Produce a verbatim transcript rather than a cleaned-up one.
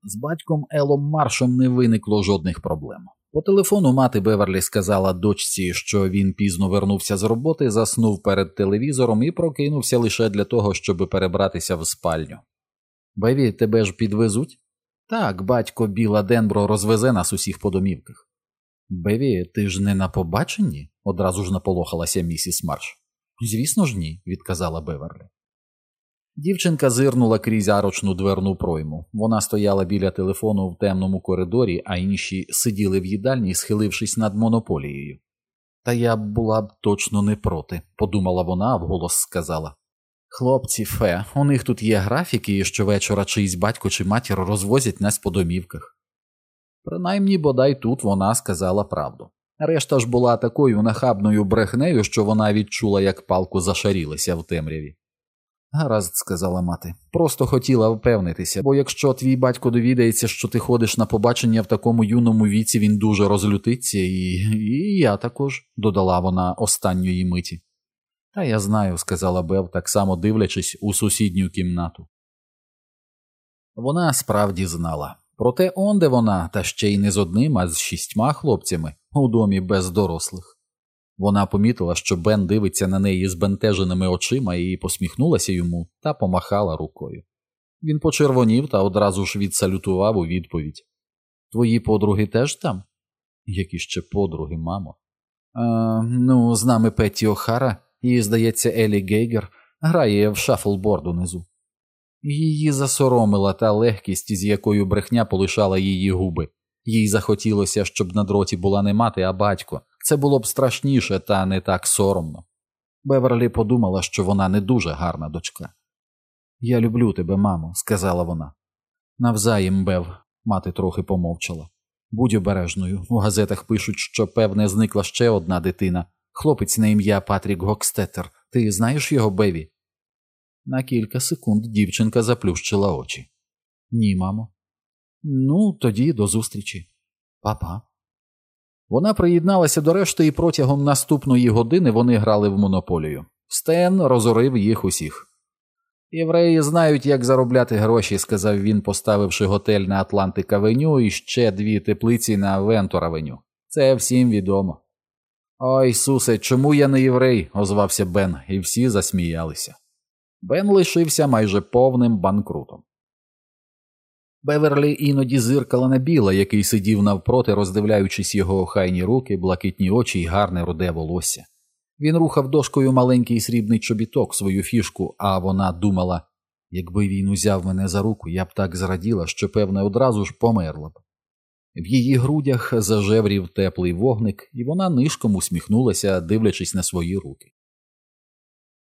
З батьком Елом Маршем не виникло жодних проблем. По телефону мати Беверлі сказала дочці, що він пізно вернувся з роботи, заснув перед телевізором і прокинувся лише для того, щоб перебратися в спальню. «Беві, тебе ж підвезуть?» «Так, батько Біла Денбро розвезе нас усіх по домівках». «Беві, ти ж не на побаченні?» – одразу ж наполохалася місіс Марш. «Звісно ж ні», – відказала Беверлі. Дівчинка зирнула крізь арочну дверну пройму. Вона стояла біля телефону в темному коридорі, а інші сиділи в їдальні, схилившись над монополією. «Та я була б точно не проти», – подумала вона, а вголос сказала. «Хлопці, Фе, у них тут є графіки, і щовечора чийсь батько чи матір розвозять нас по домівках». Принаймні, бодай тут вона сказала правду. Решта ж була такою нахабною брехнею, що вона відчула, як палку зашарілася в темряві. «Гаразд», – сказала мати, – «просто хотіла впевнитися, бо якщо твій батько довідається, що ти ходиш на побачення в такому юному віці, він дуже розлютиться, і, і я також», – додала вона останньої миті. «Та я знаю», – сказала Бев, так само дивлячись у сусідню кімнату. Вона справді знала. Проте онде вона, та ще й не з одним, а з шістьма хлопцями, у домі без дорослих. Вона помітила, що Бен дивиться на неї збентеженими очима і посміхнулася йому та помахала рукою. Він почервонів та одразу ж відсалютував у відповідь. «Твої подруги теж там?» «Які ще подруги, мамо?» «А, ну, з нами Петті О'Хара і, здається, Елі Гейгер грає в шафлборд унизу». Її засоромила та легкість, з якою брехня полишала її губи. Їй захотілося, щоб на дроті була не мати, а батько. Це було б страшніше та не так соромно. Беверлі подумала, що вона не дуже гарна дочка. «Я люблю тебе, мамо», – сказала вона. «Навзаєм, Бев», – мати трохи помовчала. «Будь обережною. У газетах пишуть, що, певне, зникла ще одна дитина. Хлопець на ім'я Патрік Гокстеттер. Ти знаєш його, Беві?» На кілька секунд дівчинка заплющила очі. «Ні, мамо». «Ну, тоді до зустрічі. Па-па». Вона приєдналася до решти, і протягом наступної години вони грали в монополію. Стен розорив їх усіх. «Євреї знають, як заробляти гроші», – сказав він, поставивши готель на Атлантик-авеню і ще дві теплиці на Вентур-авеню. «Це всім відомо». «Ой, Ісусе, чому я не єврей?» – озвався Бен, і всі засміялися. Бен лишився майже повним банкрутом. Беверлі іноді зиркала на Біла, який сидів навпроти, роздивляючись його охайні руки, блакитні очі й гарне руде волосся. Він рухав дошкою маленький срібний чобіток, свою фішку, а вона думала, якби він узяв мене за руку, я б так зраділа, що, певне, одразу ж померла б. В її грудях зажеврів теплий вогник, і вона нишком усміхнулася, дивлячись на свої руки.